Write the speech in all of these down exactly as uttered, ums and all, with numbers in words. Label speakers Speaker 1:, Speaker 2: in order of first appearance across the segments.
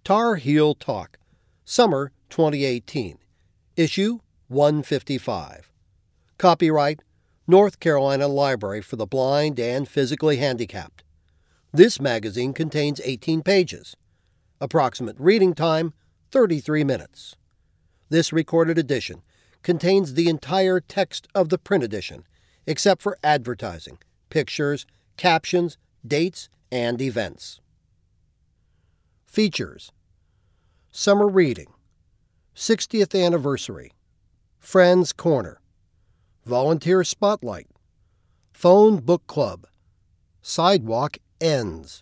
Speaker 1: Tar Heel Talk, Summer twenty eighteen, Issue one fifty-five. Copyright, North Carolina Library for the Blind and Physically Handicapped. This magazine contains eighteen pages. Approximate reading time, thirty-three minutes. This recorded edition contains the entire text of the print edition, except for advertising, pictures, captions, dates, and events. Features: Summer Reading, sixtieth Anniversary, Friends Corner, Volunteer Spotlight, Phone Book Club, Sidewalk Ends.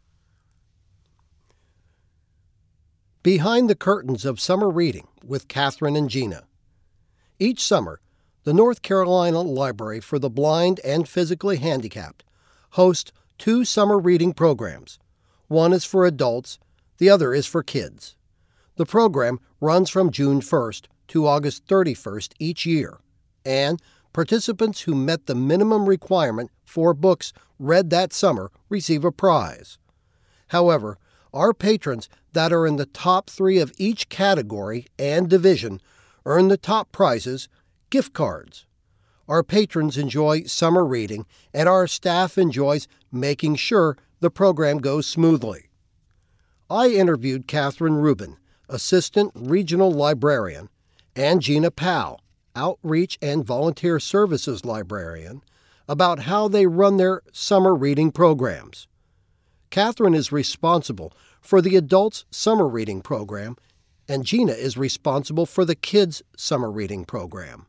Speaker 1: Behind the Curtains of Summer Reading with Catherine and Gina. Each summer, the North Carolina Library for the Blind and Physically Handicapped hosts two summer reading programs. One is for adults, the other is for kids. The program runs from June first to August thirty-first each year, and participants who met the minimum requirement for books read that summer receive a prize. However, our patrons that are in the top three of each category and division earn the top prizes, gift cards. Our patrons enjoy summer reading, and our staff enjoys making sure the program goes smoothly. I interviewed Catherine Rubin, Assistant Regional Librarian, and Gina Powell, Outreach and Volunteer Services Librarian, about how they run their summer reading programs. Catherine is responsible for the adults' summer reading program, and Gina is responsible for the kids' summer reading program.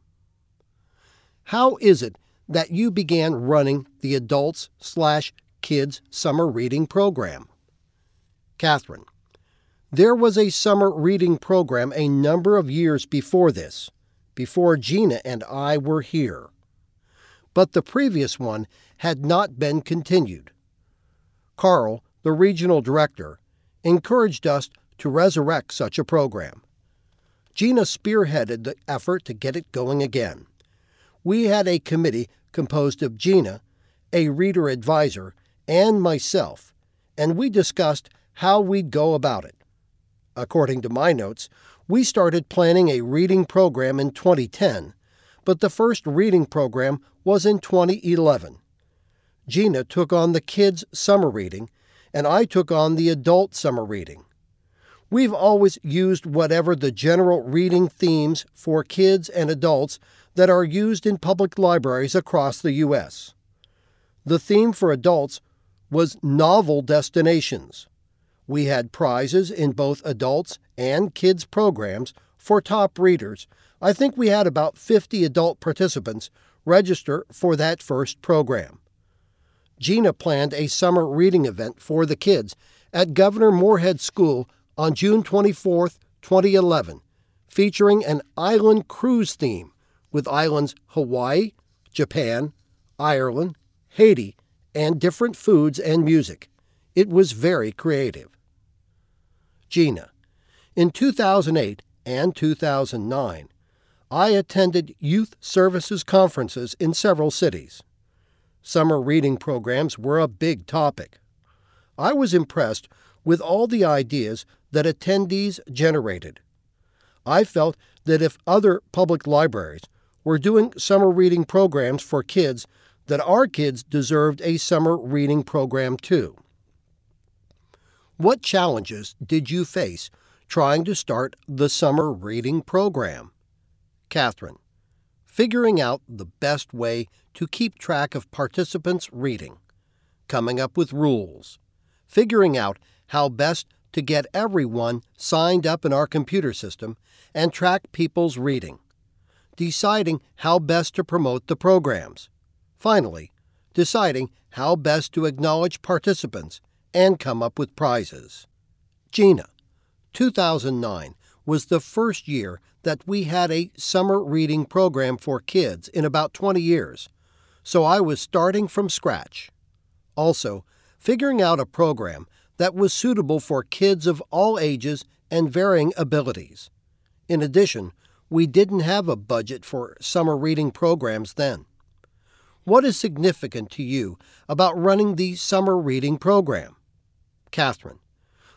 Speaker 1: How is it that you began running the adults slash kids summer reading program? Catherine: There was a summer reading program a number of years before this, before Gina and I were here. But the previous one had not been continued. Carl, the regional director, encouraged us to resurrect such a program. Gina spearheaded the effort to get it going again. We had a committee composed of Gina, a reader advisor, and myself, and we discussed how we'd go about it. According to my notes, we started planning a reading program in twenty ten, but the first reading program was in twenty eleven. Gina took on the kids' summer reading, and I took on the adult summer reading. We've always used whatever the general reading themes for kids and adults that are used in public libraries across the U S The theme for adults was novel destinations. We had prizes in both adults and kids programs for top readers. I think we had about fifty adult participants register for that first program. Gina planned a summer reading event for the kids at Governor Moorhead School on June twenty-fourth, twenty eleven, featuring an island cruise theme with islands Hawaii, Japan, Ireland, Haiti, and different foods and music. It was very creative. Gina: In two thousand eight and two thousand nine, I attended youth services conferences in several cities. Summer reading programs were a big topic. I was impressed with all the ideas that attendees generated. I felt that if other public libraries were doing summer reading programs for kids, that our kids deserved a summer reading program too. What challenges did you face trying to start the summer reading program? Catherine: Figuring out the best way to keep track of participants' reading, coming up with rules, figuring out how best to get everyone signed up in our computer system and track people's reading, deciding how best to promote the programs, finally, deciding how best to acknowledge participants and come up with prizes. Gina: two thousand nine was the first year that we had a summer reading program for kids in about twenty years, so I was starting from scratch. Also, figuring out a program that was suitable for kids of all ages and varying abilities. In addition, we didn't have a budget for summer reading programs then. What is significant to you about running the summer reading program? Catherine: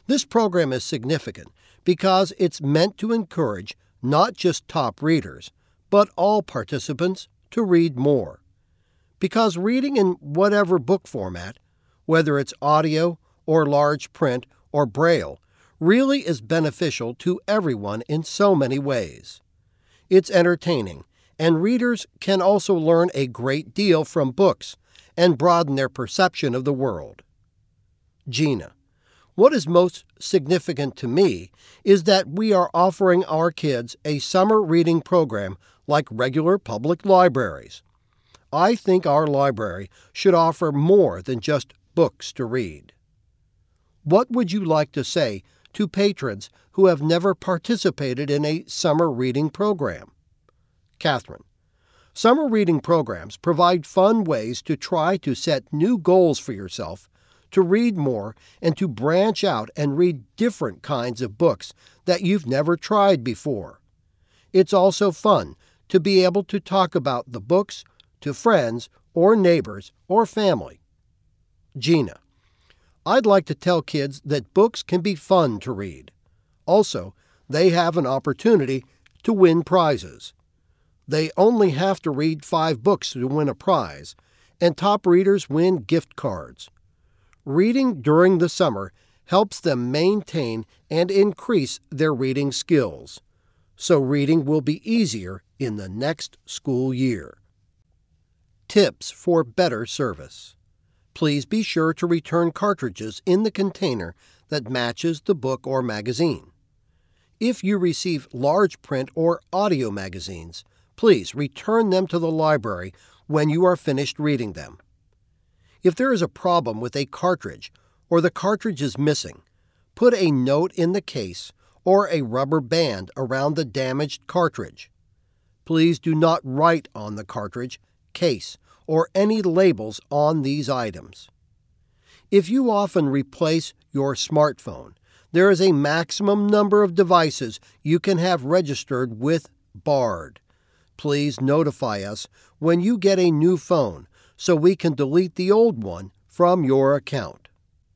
Speaker 1: This program is significant because it's meant to encourage not just top readers, but all participants to read more. Because reading in whatever book format, whether it's audio or large print or Braille, really is beneficial to everyone in so many ways. It's entertaining, and readers can also learn a great deal from books and broaden their perception of the world. Gina: what is most significant to me is that we are offering our kids a summer reading program like regular public libraries. I think our library should offer more than just books to read. What would you like to say to patrons who have never participated in a summer reading program? Catherine: summer reading programs provide fun ways to try to set new goals for yourself, to read more, and to branch out and read different kinds of books that you've never tried before. It's also fun to be able to talk about the books to friends or neighbors or family. Gina: I'd like to tell kids that books can be fun to read. Also, they have an opportunity to win prizes. They only have to read five books to win a prize, and top readers win gift cards. Reading during the summer helps them maintain and increase their reading skills, so reading will be easier in the next school year. Tips for better service. Please be sure to return cartridges in the container that matches the book or magazine. If you receive large print or audio magazines, please return them to the library when you are finished reading them. If there is a problem with a cartridge or the cartridge is missing, put a note in the case or a rubber band around the damaged cartridge. Please do not write on the cartridge, case, or any labels on these items. If you often replace your smartphone, there is a maximum number of devices you can have registered with BARD. Please notify us when you get a new phone so we can delete the old one from your account.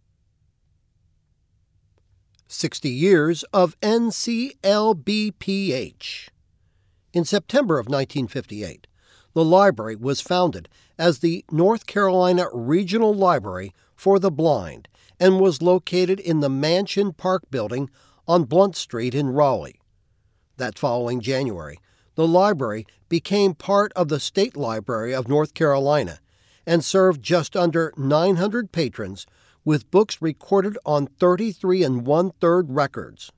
Speaker 1: sixty years of N C L B P H. In September of nineteen fifty-eight, the library was founded as the North Carolina Regional Library for the Blind and was located in the Mansion Park building on Blunt Street in Raleigh. That following January, the library became part of the State Library of North Carolina and served just under nine hundred patrons with books recorded on thirty-three and one-third records.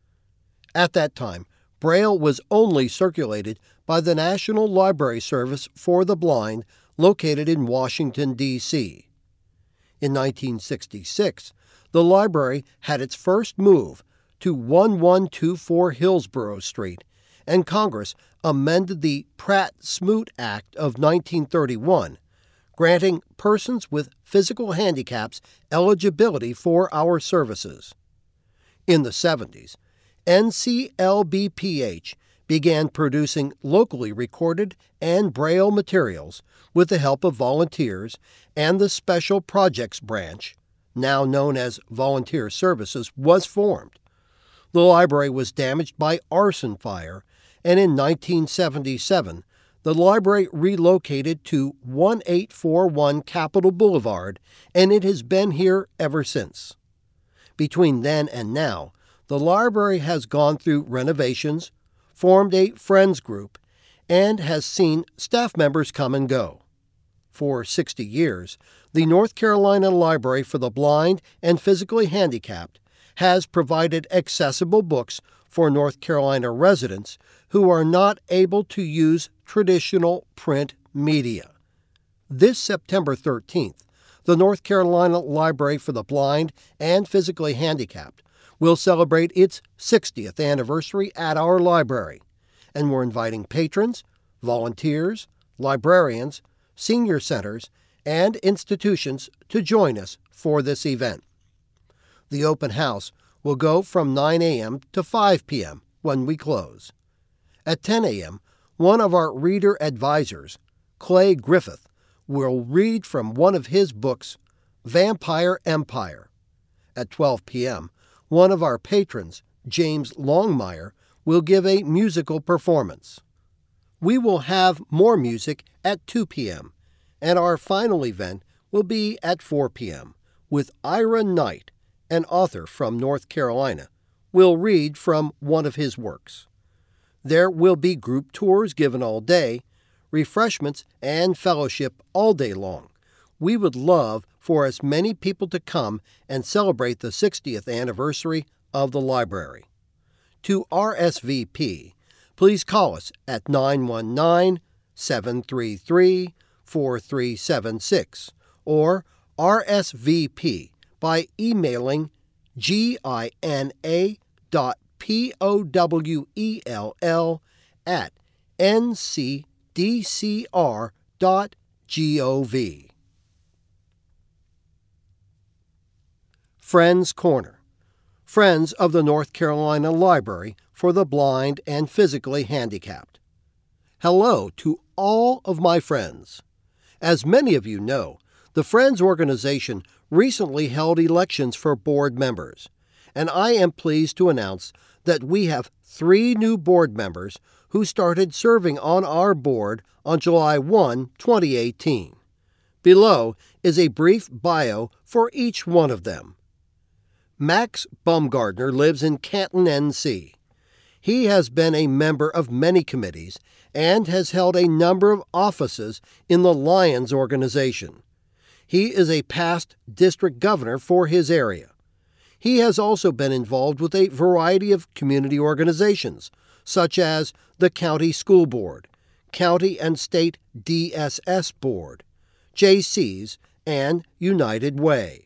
Speaker 1: At that time, Braille was only circulated by the National Library Service for the Blind located in Washington, D C In nineteen sixty-six, the library had its first move to eleven twenty-four Hillsborough Street, and Congress amended the Pratt-Smoot Act of nineteen thirty-one, granting persons with physical handicaps eligibility for our services. In the seventies, N C L B P H began producing locally recorded and Braille materials with the help of volunteers, and the Special Projects Branch, now known as Volunteer Services, was formed. The library was damaged by arson fire, and in nineteen seventy-seven, the library relocated to eighteen forty-one Capitol Boulevard, and it has been here ever since. Between then and now, the library has gone through renovations, formed a Friends group, and has seen staff members come and go. For sixty years, the North Carolina Library for the Blind and Physically Handicapped has provided accessible books for North Carolina residents who are not able to use traditional print media. This September thirteenth, the North Carolina Library for the Blind and Physically Handicapped will celebrate its sixtieth anniversary at our library, and we're inviting patrons, volunteers, librarians, senior centers, and institutions to join us for this event. The open house will go from nine a.m. to five p.m. when we close. At ten a.m., one of our reader advisors, Clay Griffith, will read from one of his books, Vampire Empire. At twelve p.m., one of our patrons, James Longmire, will give a musical performance. We will have more music at two p.m., and our final event will be at four p.m., with Ira Knight, an author from North Carolina, will read from one of his works. There will be group tours given all day, refreshments, and fellowship all day long. We would love for as many people to come and celebrate the sixtieth anniversary of the library. To R S V P, please call us at nine one nine, seven three three, four three seven six or R S V P by emailing gina dot powell at n c d c r dot gov. Friends Corner. Friends of the North Carolina Library for the Blind and Physically Handicapped. Hello to all of my friends. As many of you know, the Friends organization recently held elections for board members, and I am pleased to announce that we have three new board members who started serving on our board on July first, twenty eighteen. Below is a brief bio for each one of them. Max Baumgardner lives in Canton, N C. He has been a member of many committees and has held a number of offices in the Lions organization. He is a past district governor for his area. He has also been involved with a variety of community organizations, such as the County School Board, County and State D S S Board, J Cs, and United Way.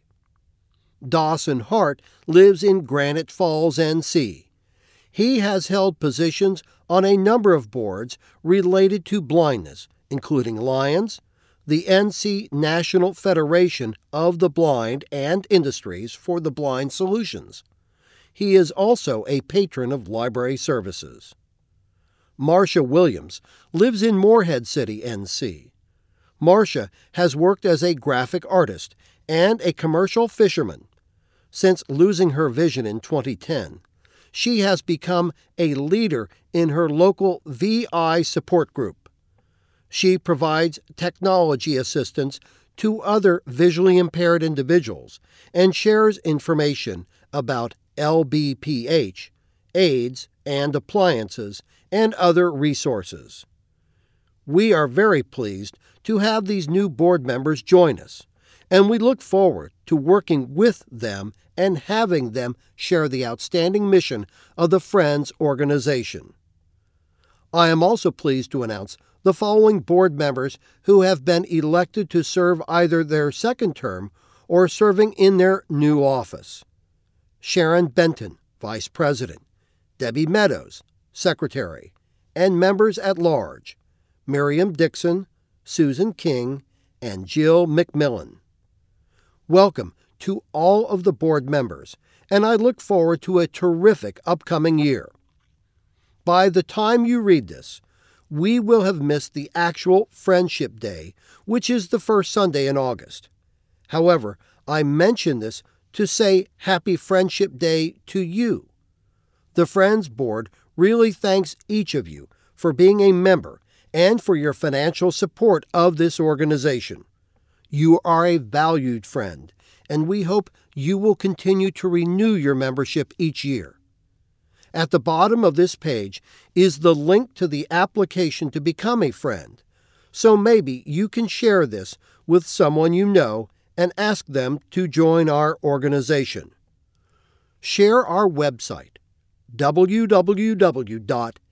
Speaker 1: Dawson Hart lives in Granite Falls, N C. He has held positions on a number of boards related to blindness, including Lions, the N C National Federation of the Blind and Industries for the Blind Solutions. He is also a patron of library services. Marcia Williams lives in Morehead City, N C. Marcia has worked as a graphic artist and a commercial fisherman. Since losing her vision in twenty ten, she has become a leader in her local V I support group. She provides technology assistance to other visually impaired individuals and shares information about L B P H, AIDS, and appliances, and other resources. We are very pleased to have these new board members join us, and we look forward to working with them and having them share the outstanding mission of the Friends organization. I am also pleased to announce the following board members who have been elected to serve either their second term or serving in their new office. Sharon Benton, Vice President, Debbie Meadows, Secretary, and members at large, Miriam Dixon, Susan King, and Jill McMillan. Welcome to all of the board members, and I look forward to a terrific upcoming year. By the time you read this, we will have missed the actual Friendship Day, which is the first Sunday in August. However, I mention this to say Happy Friendship Day to you. The Friends Board really thanks each of you for being a member and for your financial support of this organization. You are a valued friend, and we hope you will continue to renew your membership each year. At the bottom of this page is the link to the application to become a friend, so maybe you can share this with someone you know and ask them to join our organization. Share our website, w w w dot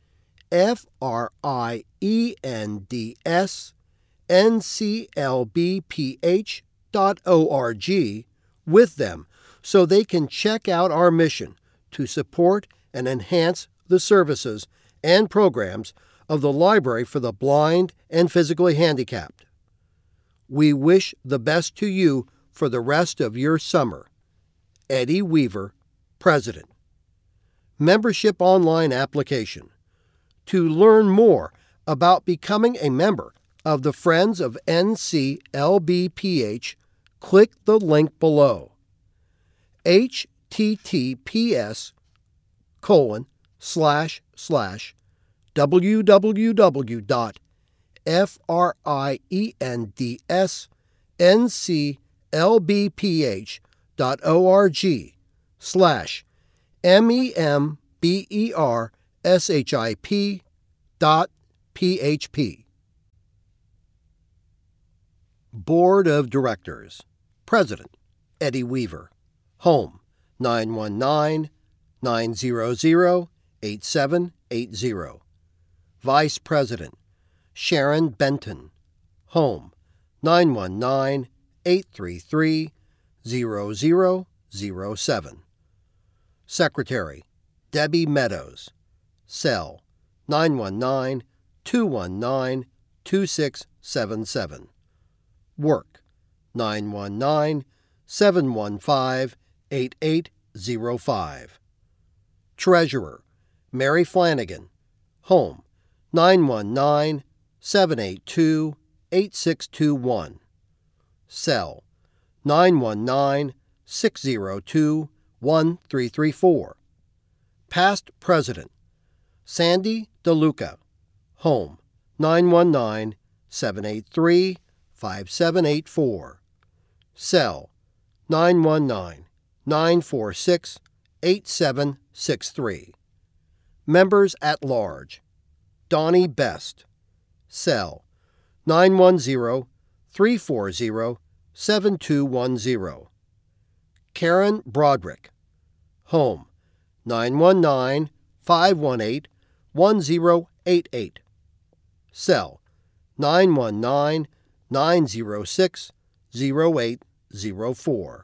Speaker 1: friendsnclbph dot org with them so they can check out our mission to support and enhance the services and programs of the Library for the Blind and Physically Handicapped. We wish the best to you for the rest of your summer. Eddie Weaver, President. Membership Online Application. To learn more about becoming a member of the Friends of N C L B P H, click the link below. H https colon slash slash www dot friendsnclbph dot org slash membership dot php. Board of Directors. President, Eddie Weaver. Home, nine one nine, nine hundred, eight seven eight zero. Vice President, Sharon Benton. Home, nine one nine, eight three three, zero zero zero seven. Secretary, Debbie Meadows. Cell, nine one nine, two one nine, two six seven seven. Work, nine one nine, seven one five, eight eight zero five. Treasurer, Mary Flanagan. Home, nine one nine, seven eight two, eight six two one. Cell, nine one nine, six zero two, one three three four. Past President, Sandy DeLuca. Home, nine one nine, seven eight three, five seven eight four. Cell, nine one nine, nine four six, eight seven six three. Members at Large, Donnie Best. Cell, nine one zero, three four zero, seven two one zero. Karen Broderick. Home, nine one nine, five one eight, one zero eight eight. Cell, nine one nine, nine zero six, zero eight zero four.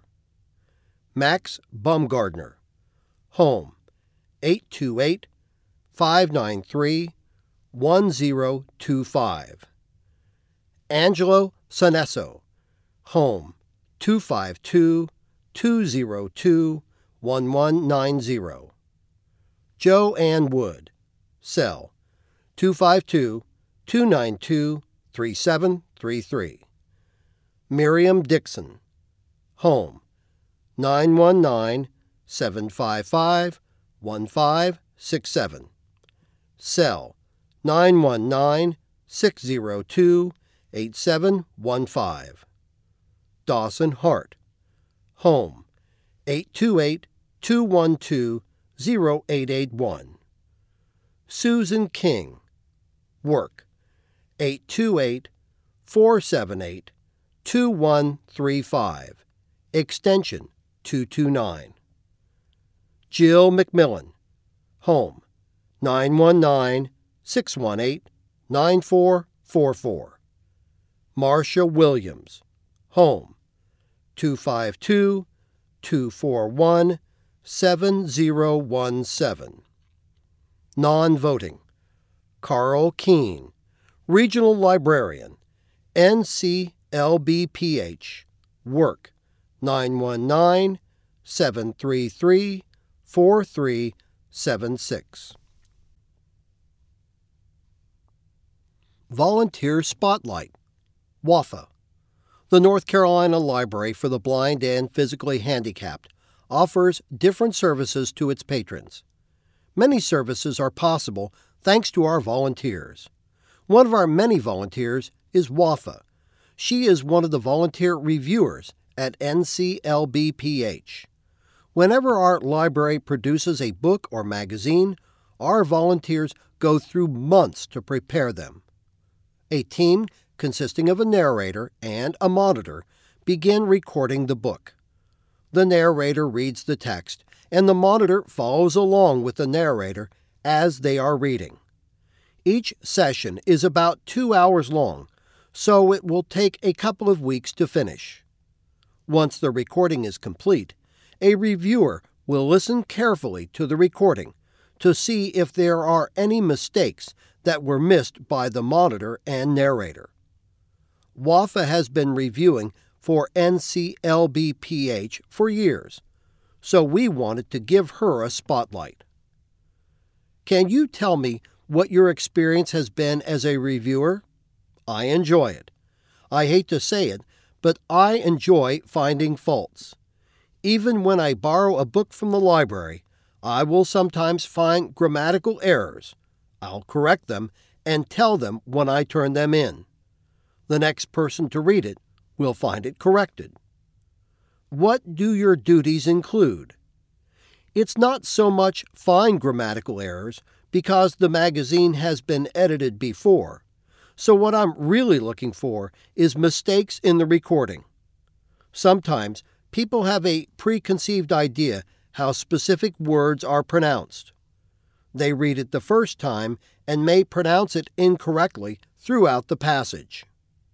Speaker 1: Max Bumgardner. Home, eight two eight, five nine three, one zero two five. Angelo Sanesso. Home, two five two, two zero two, one one nine zero. Joanne Wood. Cell, two five two, two nine two, three seven three three. Miriam Dixon. Home, nine one nine, seven five five, one five six seven. Cell, nine one nine, six zero two, eight seven one five. Dawson Hart. Home, eight two eight, two one two, zero eight eight one. Susan King. Work, eight two eight, four seven eight, two one three five, extension two two nine. Jill McMillan. Home, nine one nine, six one eight, nine four four four. Marcia Williams. Home, two five two, two four one, seven zero one seven. Non-voting, Carl Keene, Regional Librarian, N C L B P H. Work, nine one nine, seven three three, four three seven six. Volunteer Spotlight, W A F A. The North Carolina Library for the Blind and Physically Handicapped offers different services to its patrons. Many services are possible thanks to our volunteers. One of our many volunteers is W A F A. She is one of the volunteer reviewers at N C L B P H. Whenever our library produces a book or magazine, our volunteers go through months to prepare them. A team consisting of a narrator and a monitor begin recording the book. The narrator reads the text, and the monitor follows along with the narrator as they are reading. Each session is about two hours long, so it will take a couple of weeks to finish. Once the recording is complete, a reviewer will listen carefully to the recording to see if there are any mistakes that were missed by the monitor and narrator. W A F A has been reviewing for N C L B P H for years, so we wanted to give her a spotlight. Can you tell me what your experience has been as a reviewer? I enjoy it. I hate to say it, but I enjoy finding faults. Even when I borrow a book from the library, I will sometimes find grammatical errors. I'll correct them and tell them when I turn them in. The next person to read it will find it corrected. What do your duties include? It's not so much find grammatical errors because the magazine has been edited before. So what I'm really looking for is mistakes in the recording. Sometimes people have a preconceived idea how specific words are pronounced. They read it the first time and may pronounce it incorrectly throughout the passage.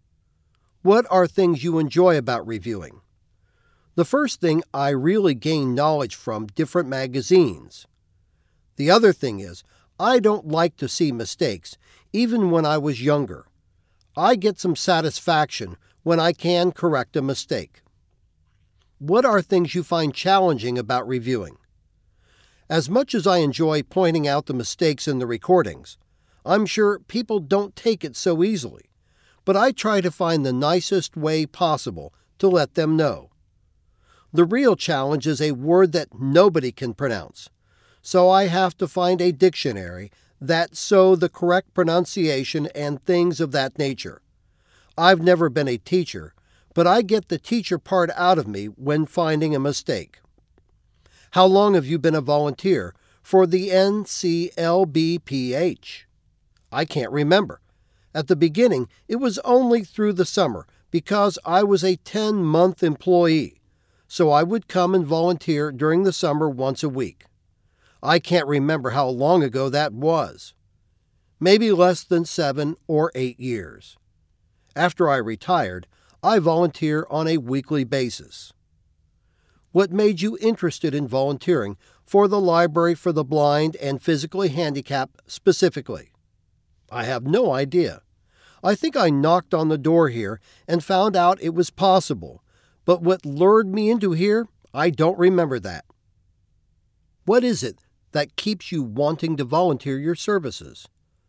Speaker 1: What are things you enjoy about reviewing? The first thing, I really gain knowledge from different magazines. The other thing is, I don't like to see mistakes, even when I was younger. I get some satisfaction when I can correct a mistake. What are things you find challenging about reviewing? As much as I enjoy pointing out the mistakes in the recordings, I'm sure people don't take it so easily, but I try to find the nicest way possible to let them know. The real challenge is a word that nobody can pronounce, so I have to find a dictionary that shows the correct pronunciation and things of that nature. I've never been a teacher, but I get the teacher part out of me when finding a mistake. How long have you been a volunteer for the N C L B P H? I can't remember. At the beginning, it was only through the summer because I was a ten-month employee. So I would come and volunteer during the summer once a week. I can't remember how long ago that was. Maybe less than seven or eight years. After I retired, I volunteer on a weekly basis. What made you interested in volunteering for the Library for the Blind and Physically Handicapped specifically? I have no idea. I think I knocked on the door here and found out it was possible. But what lured me into here, I don't remember that. What is it that keeps you wanting to volunteer your services?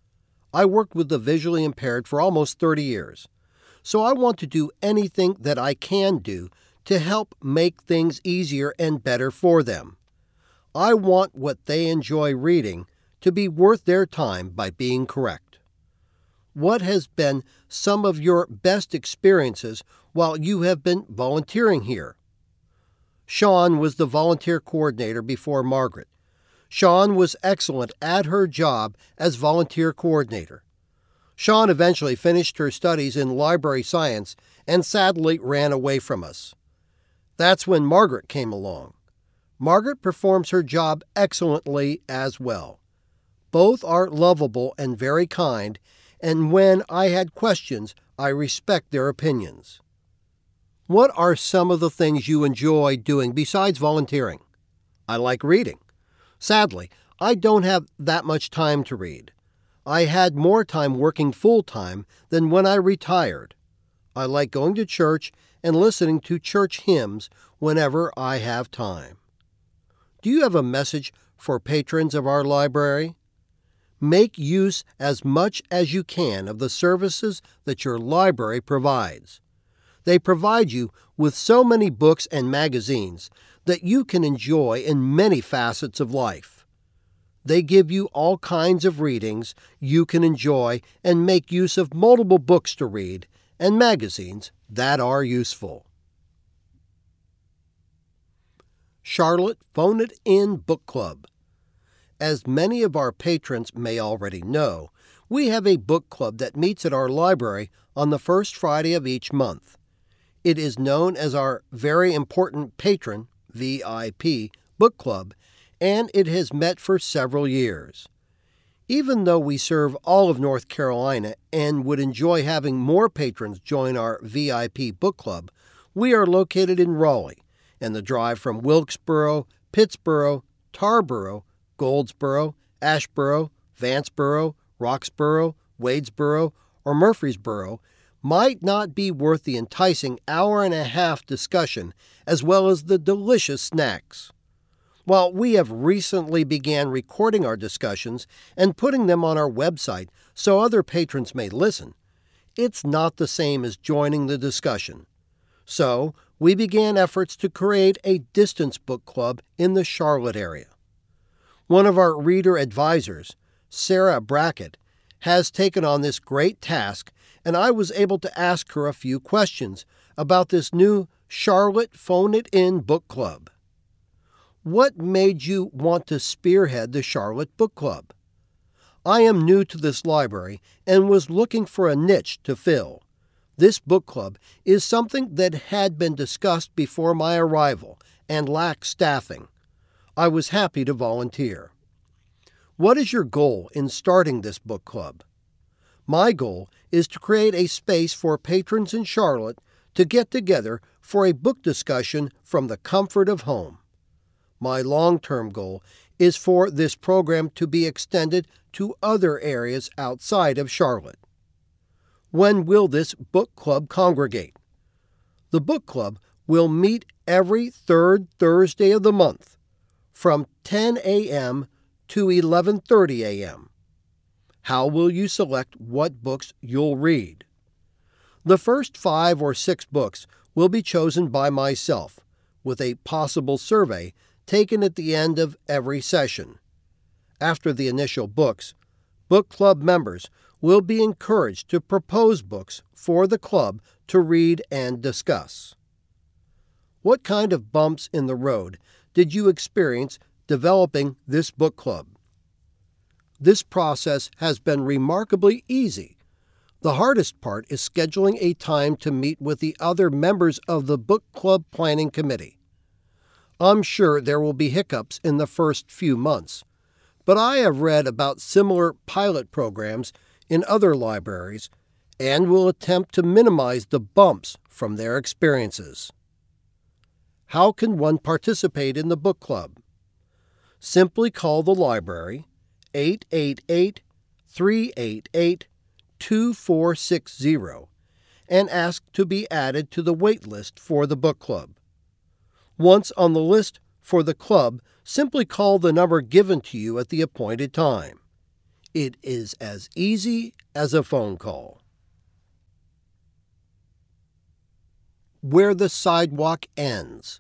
Speaker 1: I worked with the visually impaired for almost thirty years, so I want to do anything that I can do to help make things easier and better for them. I want what they enjoy reading to be worth their time by being correct. What has been some of your best experiences while you have been volunteering here? Sean was the volunteer coordinator before Margaret. Sean was excellent at her job as volunteer coordinator. Sean eventually finished her studies in library science and sadly ran away from us. That's when Margaret came along. Margaret performs her job excellently as well. Both are lovable and very kind, and when I had questions, I respect their opinions. What are some of the things you enjoy doing besides volunteering? I like reading. Sadly, I don't have that much time to read. I had more time working full-time than when I retired. I like going to church and listening to church hymns whenever I have time. Do you have a message for patrons of our library? Make use as much as you can of the services that your library provides. They provide you with so many books and magazines that you can enjoy in many facets of life. They give you all kinds of readings you can enjoy and make use of multiple books to read and magazines that are useful. Charlotte Phone It In Book Club. As many of our patrons may already know, we have a book club that meets at our library on the first Friday of each month. It is known as our Very Important Patron, V I P, Book Club, and it has met for several years. Even though we serve all of North Carolina and would enjoy having more patrons join our V I P Book Club, we are located in Raleigh, and the drive from Wilkesboro, Pittsboro, Tarboro, Goldsboro, Ashboro, Vanceboro, Roxboro, Wadesboro, or Murfreesboro might not be worth the enticing hour and a half discussion as well as the delicious snacks. While we have recently began recording our discussions and putting them on our website so other patrons may listen, it's not the same as joining the discussion. So, we began efforts to create a distance book club in the Charlotte area. One of our reader advisors, Sarah Brackett, has taken on this great task, and I was able to ask her a few questions about this new Charlotte Phone It In book club. What made you want to spearhead the Charlotte Book Club? I am new to this library and was looking for a niche to fill. This book club is something that had been discussed before my arrival and lacked staffing. I was happy to volunteer. What is your goal in starting this book club? My goal is to create a space for patrons in Charlotte to get together for a book discussion from the comfort of home. My long-term goal is for this program to be extended to other areas outside of Charlotte. When will this book club congregate? The book club will meet every third Thursday of the month from ten a.m. to eleven thirty a.m. How will you select what books you'll read? The first five or six books will be chosen by myself, with a possible survey taken at the end of every session. After the initial books, book club members will be encouraged to propose books for the club to read and discuss. What kind of bumps in the road did you experience developing this book club? This process has been remarkably easy. The hardest part is scheduling a time to meet with the other members of the book club planning committee. I'm sure there will be hiccups in the first few months, but I have read about similar pilot programs in other libraries and will attempt to minimize the bumps from their experiences. How can one participate in the book club? Simply call the library eight eight eight, three eight eight, two four six zero and ask to be added to the wait list for the book club. Once on the list for the club, simply call the number given to you at the appointed time. It is as easy as a phone call. Where the Sidewalk Ends.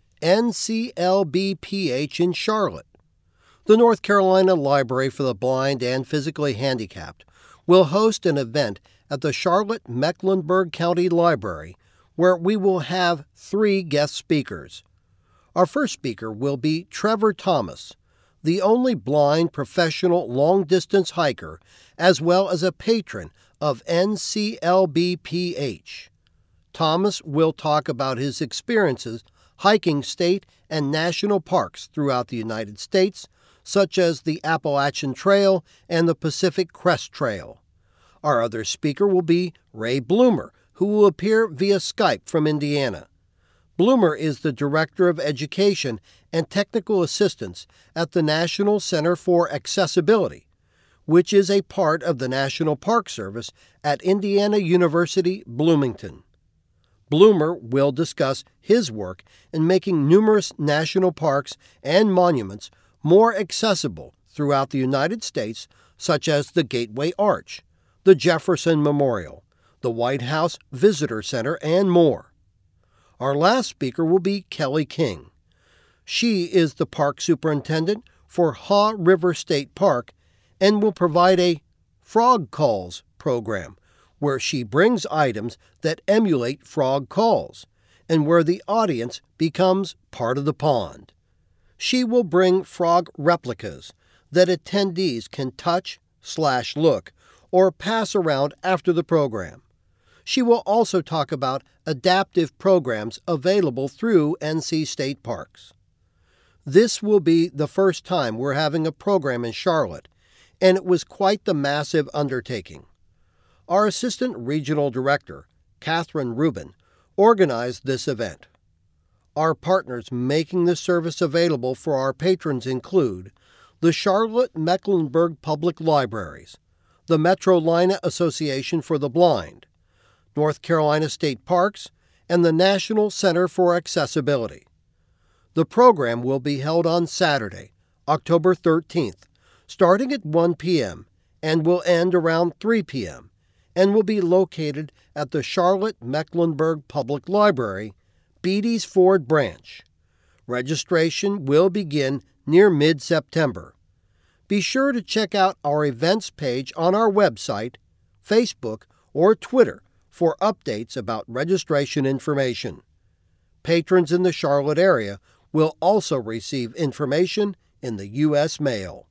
Speaker 1: N C L B P H in Charlotte. The North Carolina Library for the Blind and Physically Handicapped will host an event at the Charlotte-Mecklenburg County Library where we will have three guest speakers. Our first speaker will be Trevor Thomas, the only blind professional long-distance hiker, as well as a patron of N C L B P H. Thomas will talk about his experiences hiking state and national parks throughout the United States, such as the Appalachian Trail and the Pacific Crest Trail. Our other speaker will be Ray Bloomer, who will appear via Skype from Indiana. Bloomer is the Director of Education and Technical Assistance at the National Center for Accessibility, which is a part of the National Park Service at Indiana University, Bloomington. Bloomer will discuss his work in making numerous national parks and monuments more accessible throughout the United States, such as the Gateway Arch, the Jefferson Memorial, the White House Visitor Center, and more. Our last speaker will be Kelly King. She is the park superintendent for Haw River State Park and will provide a Frog Calls program where she brings items that emulate frog calls and where the audience becomes part of the pond. She will bring frog replicas that attendees can touch slash look or pass around after the program. She will also talk about adaptive programs available through N C State Parks. This will be the first time we're having a program in Charlotte, and it was quite the massive undertaking. Our Assistant Regional Director, Catherine Rubin, organized this event. Our partners making this service available for our patrons include the Charlotte-Mecklenburg Public Libraries, the Metrolina Association for the Blind, North Carolina State Parks, and the National Center for Accessibility. The program will be held on Saturday, October thirteenth, starting at one p.m. and will end around three p.m. and will be located at the Charlotte-Mecklenburg Public Library, Beatties Ford Branch. Registration will begin near mid-September. Be sure to check out our events page on our website, Facebook, or Twitter for updates about registration information. Patrons in the Charlotte area will also receive information in the U S mail.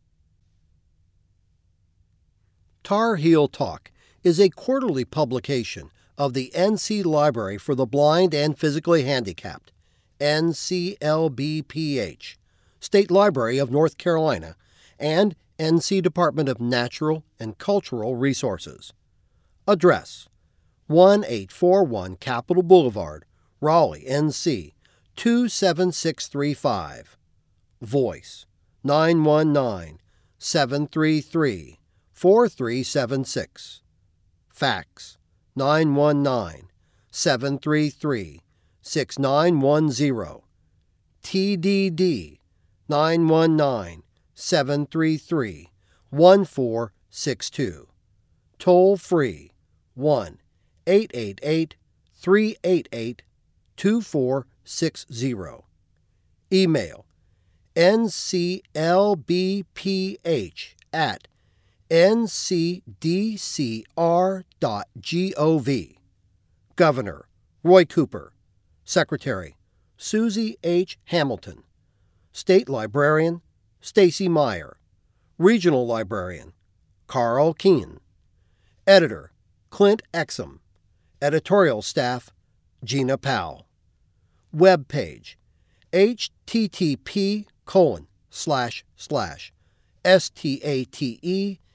Speaker 1: Tar Heel Talk is a quarterly publication of the N C Library for the Blind and Physically Handicapped, N C L B P H, State Library of North Carolina, and N C Department of Natural and Cultural Resources. Address: one eight four one Capitol Boulevard, Raleigh, N C two seven six three five. Voice: nine one nine, seven three three, four three seven six. Fax: nine one nine, seven three three, six nine one zero. T D D: nine one nine, seven three three, one four six two. Toll free: one eight eight eight, three eight eight, two four six zero. Email: N C L B P H at N C D C R dot gov. Governor: Roy Cooper. Secretary: Susie H. Hamilton. State Librarian: Stacy Meyer. Regional Librarian: Carl Keen. Editor: Clint Exum. Editorial Staff: Gina Powell. Web page: http colon slash slash S-T-A-T-E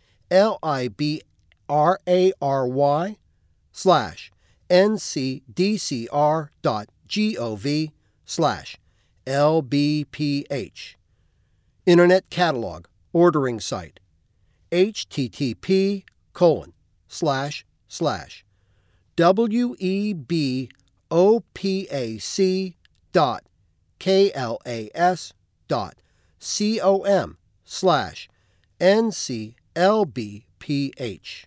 Speaker 1: L-I-B-R-A-R-Y slash N-C-D-C-R dot G-O-V slash L-B-P-H. Internet Catalog Ordering Site: http colon slash slash W-E-B-O-P-A-C dot K-L-A-S dot C-O-M slash N-C-L-B-P-H.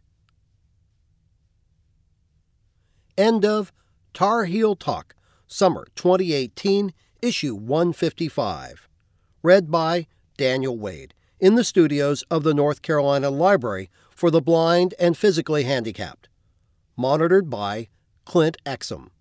Speaker 1: End of Tar Heel Talk, Summer twenty eighteen, Issue one fifty-five. Read by Daniel Wade, in the studios of the North Carolina Library for the Blind and Physically Handicapped. Monitored by Clint Exum.